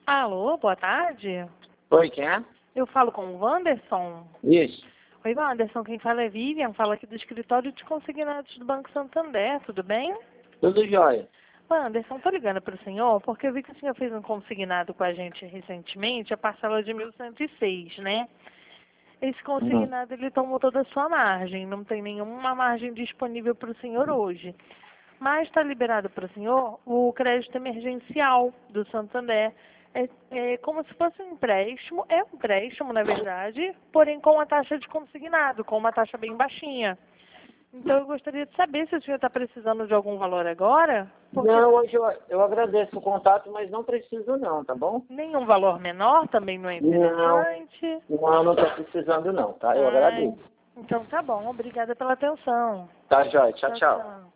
Alô, boa tarde. Oi, quem é? Eu falo com o Wanderson. Isso. Oi, Wanderson, quem fala é Vivian, fala aqui do escritório de consignados do Banco Santander, tudo bem? Tudo jóia. Wanderson, tô ligando para o senhor porque eu vi que o senhor fez um consignado com a gente recentemente, a parcela de 1.106, né? Esse consignado, ele tomou toda a sua margem, não tem nenhuma margem disponível para o senhor hoje. Mas está liberado para o senhor o crédito emergencial do Santander. É como se fosse um empréstimo, é um empréstimo, na verdade, porém com a taxa de consignado, com uma taxa bem baixinha. Então eu gostaria de saber se o senhor está precisando de algum valor agora, porque Não, hoje eu agradeço o contato, mas não preciso não, tá bom? nenhum valor menor também não é Não, interessante. não tô precisando não, tá? Eu Ai, agradeço. então tá bom, obrigada pela atenção. Tá, jóia. Tchau, Tchau, tchau. tchau.